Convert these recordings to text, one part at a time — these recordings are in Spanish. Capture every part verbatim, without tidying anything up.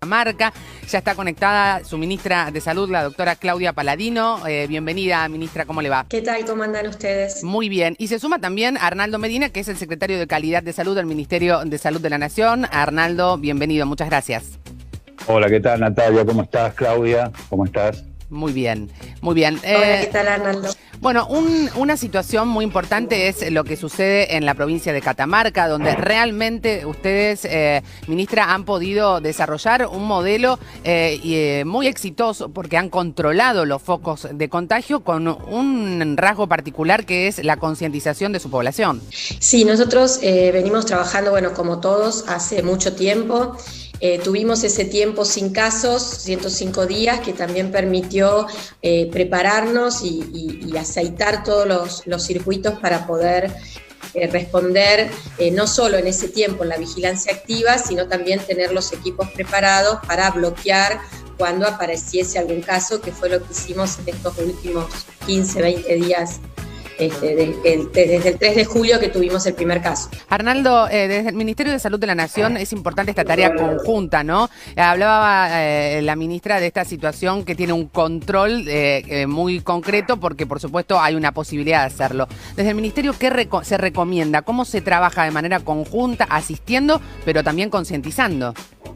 Catamarca. Ya está conectada su ministra de Salud, la doctora Claudia Paladino. Eh, bienvenida, ministra, ¿cómo le va? ¿Qué tal? ¿Cómo andan ustedes? Muy bien. Y se suma también Arnaldo Medina, que es el secretario de Calidad de Salud del Ministerio de Salud de la Nación. Arnaldo, bienvenido. Muchas gracias. Hola, ¿qué tal, Natalia? ¿Cómo estás, Claudia? ¿Cómo estás? Muy bien, muy bien. Hola, ¿qué tal, Arnaldo? Bueno, un, una situación muy importante es lo que sucede en la provincia de Catamarca, donde realmente ustedes, eh, ministra, han podido desarrollar un modelo eh, y, eh, muy exitoso porque han controlado los focos de contagio con un rasgo particular que es la concientización de su población. Sí, nosotros eh, venimos trabajando, bueno, como todos, hace mucho tiempo. Eh, tuvimos ese tiempo sin casos, ciento cinco días, que también permitió eh, prepararnos y, y, y aceitar todos los, los circuitos para poder eh, responder eh, no solo en ese tiempo en la vigilancia activa, sino también tener los equipos preparados para bloquear cuando apareciese algún caso, que fue lo que hicimos en estos últimos quince, veinte días. Este, de, de, desde el tres de julio que tuvimos el primer caso. Arnaldo, eh, desde el Ministerio de Salud de la Nación es importante esta tarea conjunta, ¿no? Eh, hablaba eh, la ministra de esta situación que tiene un control eh, eh, muy concreto porque, por supuesto, hay una posibilidad de hacerlo. Desde el Ministerio, ¿qué reco- se recomienda? ¿Cómo se trabaja de manera conjunta, asistiendo, pero también concientizando?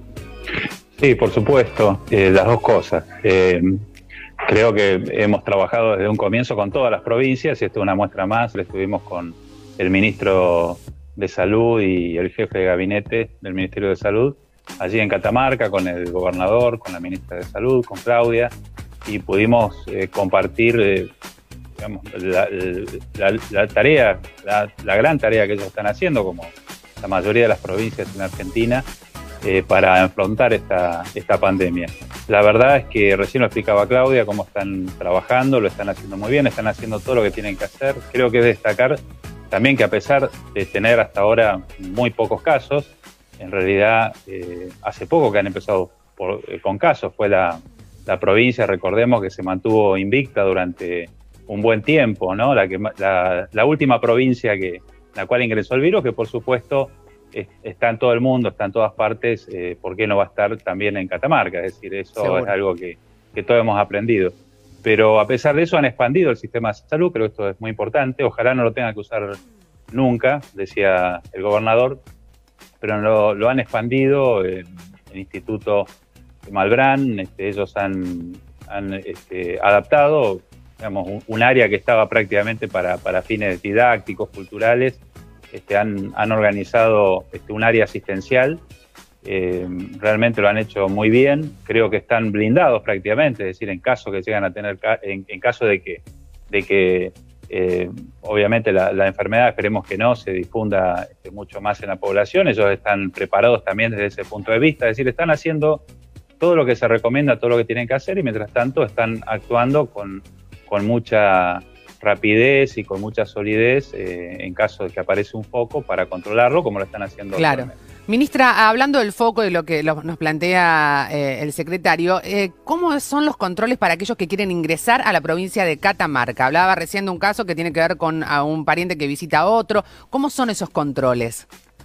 Sí, por supuesto, eh, las dos cosas. Eh, Creo que hemos trabajado desde un comienzo con todas las provincias y esto es una muestra más. Estuvimos con el ministro de Salud y el jefe de gabinete del Ministerio de Salud allí en Catamarca, con el gobernador, con la ministra de Salud, con Claudia, y pudimos eh, compartir eh, digamos, la, la, la tarea, la, la gran tarea que ellos están haciendo, como la mayoría de las provincias en Argentina, eh, para afrontar esta, esta pandemia. La verdad es que recién lo explicaba Claudia cómo están trabajando, lo están haciendo muy bien, están haciendo todo lo que tienen que hacer. Creo que es destacar también que a pesar de tener hasta ahora muy pocos casos, en realidad eh, hace poco que han empezado por, eh, con casos, fue la, la provincia, recordemos, que se mantuvo invicta durante un buen tiempo, ¿no? La, que, la, la última provincia que la cual ingresó el virus, que por supuesto está en todo el mundo, está en todas partes, eh, ¿por qué no va a estar también en Catamarca? Es decir, eso Seguro. Es algo que, que todos hemos aprendido. Pero a pesar de eso han expandido el sistema de salud, creo que esto es muy importante, ojalá no lo tengan que usar nunca, decía el gobernador, pero lo, lo han expandido, eh, el Instituto Malbrán, este, ellos han, han este, adaptado, digamos, un, un área que estaba prácticamente para, para fines didácticos, culturales. Este, han, han organizado este, un área asistencial, eh, realmente lo han hecho muy bien, creo que están blindados prácticamente, es decir, en caso que llegan a tener, en, en caso de que, de que eh, obviamente la, la enfermedad, esperemos que no, se difunda este, mucho más en la población, ellos están preparados también desde ese punto de vista, es decir, están haciendo todo lo que se recomienda, todo lo que tienen que hacer y mientras tanto están actuando con, con mucha rapidez y con mucha solidez eh, en caso de que aparece un foco para controlarlo, como lo están haciendo. Claro. Ministra, hablando del foco y lo que lo, nos plantea eh, el secretario, eh, ¿cómo son los controles para aquellos que quieren ingresar a la provincia de Catamarca? Hablaba recién de un caso que tiene que ver con a un pariente que visita a otro. ¿Cómo son esos controles?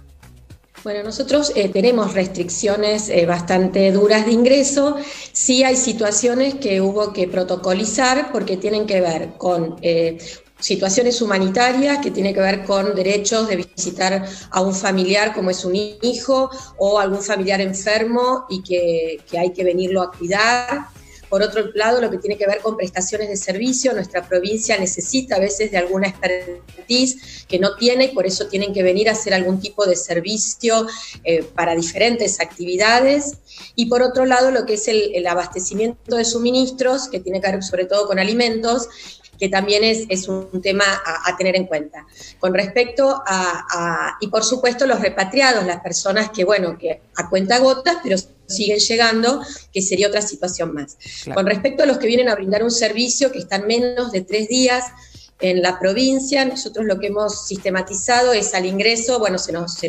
Bueno, nosotros eh, tenemos restricciones eh, bastante duras de ingreso. Sí hay situaciones que hubo que protocolizar porque tienen que ver con eh, situaciones humanitarias, que tienen que ver con derechos de visitar a un familiar como es un hijo o algún familiar enfermo y que, que hay que venirlo a cuidar. Por otro lado, lo que tiene que ver con prestaciones de servicio, nuestra provincia necesita a veces de alguna expertise que no tiene y por eso tienen que venir a hacer algún tipo de servicio eh, para diferentes actividades. Y por otro lado, lo que es el, el abastecimiento de suministros, que tiene que ver sobre todo con alimentos, que también es, es un tema a, a tener en cuenta. Con respecto a, a, y por supuesto los repatriados, las personas que, bueno, que a cuentagotas, pero siguen llegando, que sería otra situación más. Claro. Con respecto a los que vienen a brindar un servicio, que están menos de tres días en la provincia, nosotros lo que hemos sistematizado es al ingreso, bueno, se nos, se nos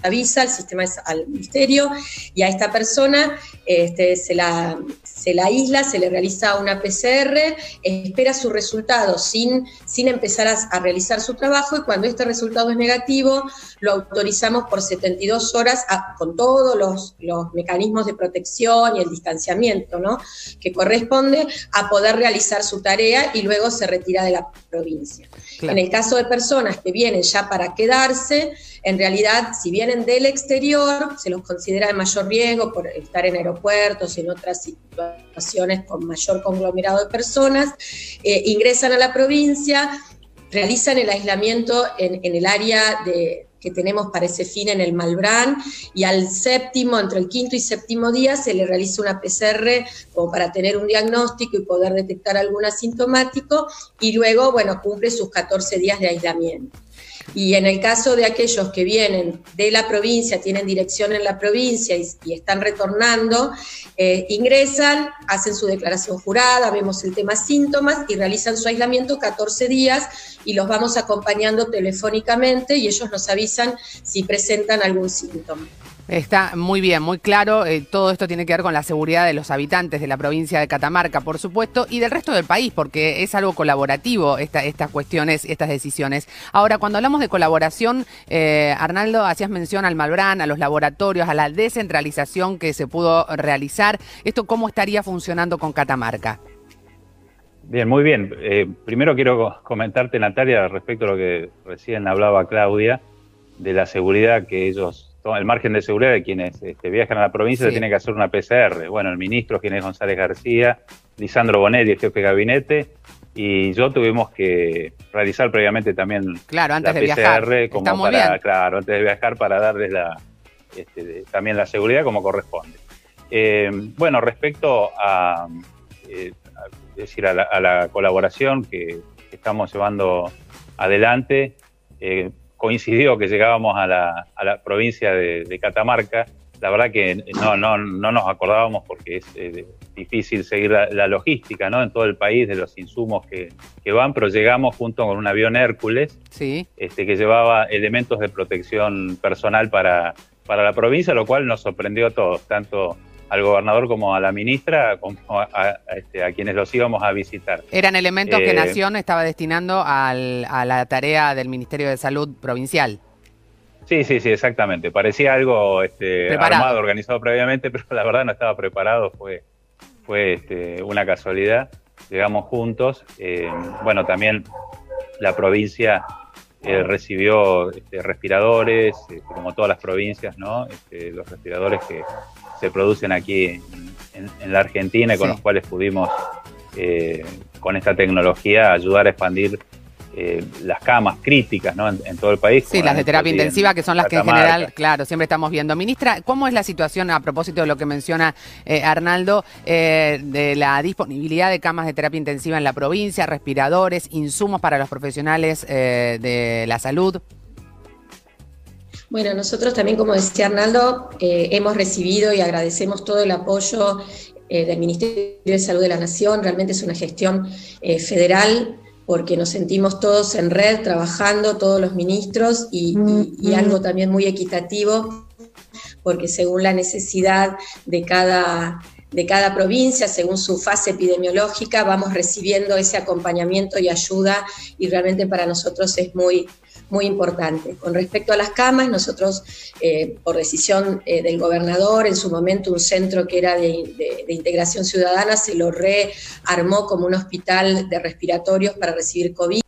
avisa al sistema, al ministerio, y a esta persona este, se, la, se la aísla, se le realiza una P C R, espera su resultado sin, sin empezar a, a realizar su trabajo, y cuando este resultado es negativo, lo autorizamos por setenta y dos horas a, con todos los, los mecanismos de protección y el distanciamiento, ¿no?, que corresponde, a poder realizar su tarea, y luego se retira de la provincia. Claro. En el caso de personas que vienen ya para quedarse, en realidad, si vienen del exterior, se los considera de mayor riesgo por estar en aeropuertos y en otras situaciones con mayor conglomerado de personas, eh, ingresan a la provincia, realizan el aislamiento en, en el área de, que tenemos para ese fin en el Malbrán, y al séptimo, entre el quinto y séptimo día, se le realiza una P C R como para tener un diagnóstico y poder detectar algún asintomático, y luego, bueno, cumple sus catorce días de aislamiento. Y en el caso de aquellos que vienen de la provincia, tienen dirección en la provincia y, y están retornando, eh, ingresan, hacen su declaración jurada, vemos el tema síntomas y realizan su aislamiento catorce días, y los vamos acompañando telefónicamente, y ellos nos avisan si presentan algún síntoma. Está muy bien, muy claro. Eh, todo esto tiene que ver con la seguridad de los habitantes de la provincia de Catamarca, por supuesto, y del resto del país, porque es algo colaborativo esta, estas cuestiones, estas decisiones. Ahora, cuando hablamos de colaboración, eh, Arnaldo, hacías mención al Malbrán, a los laboratorios, a la descentralización que se pudo realizar. ¿Esto cómo estaría funcionando con Catamarca? Bien, muy bien. Eh, primero quiero comentarte, Natalia, respecto a lo que recién hablaba Claudia, de la seguridad que ellos... el margen de seguridad de quienes este, viajan a la provincia, sí, se tiene que hacer una P C R. Bueno, el ministro Ginés González García, Lisandro Bonetti, el jefe de gabinete, y yo tuvimos que realizar previamente también claro, antes la de P C R, viajar. como Está muy para, bien. claro, antes de viajar, para darles la, este, de, también la seguridad como corresponde. Eh, bueno, respecto a, eh, a, es decir, a la, a la colaboración que, que estamos llevando adelante, eh, coincidió que llegábamos a la, a la provincia de, de Catamarca. La verdad que no, no, no nos acordábamos, porque es eh, difícil seguir la, la logística, ¿no?, en todo el país de los insumos que, que van, pero llegamos junto con un avión Hércules, sí, este, que llevaba elementos de protección personal para, para la provincia, lo cual nos sorprendió a todos, tanto al gobernador como a la ministra, como a, a, a, este, a quienes los íbamos a visitar. Eran elementos eh, que Nación estaba destinando al, a la tarea del Ministerio de Salud provincial. Sí, sí, sí, exactamente. Parecía algo este, armado, organizado previamente, pero la verdad no estaba preparado, fue, fue este, una casualidad. Llegamos juntos. Eh, bueno, también la provincia eh, recibió este, respiradores, este, como todas las provincias, ¿no? Este, los respiradores que se producen aquí en, en, en la Argentina, y con sí, los cuales pudimos, eh, con esta tecnología, ayudar a expandir eh, las camas críticas, ¿no?, en, en todo el país. Sí, las de terapia intensiva, que son las que en general, claro, siempre estamos viendo. Ministra, ¿cómo es la situación, a propósito de lo que menciona eh, Arnaldo, eh, de la disponibilidad de camas de terapia intensiva en la provincia, respiradores, insumos para los profesionales eh, de la salud? Bueno, nosotros también, como decía Arnaldo, eh, hemos recibido y agradecemos todo el apoyo eh, del Ministerio de Salud de la Nación. Realmente es una gestión eh, federal, porque nos sentimos todos en red, trabajando, todos los ministros, y, y, y algo también muy equitativo, porque según la necesidad de cada, de cada provincia, según su fase epidemiológica, vamos recibiendo ese acompañamiento y ayuda, y realmente para nosotros es muy... muy importante. Con respecto a las camas, nosotros, eh, por decisión eh, del gobernador, en su momento un centro que era de, de, de integración ciudadana se lo rearmó como un hospital de respiratorios para recibir COVID.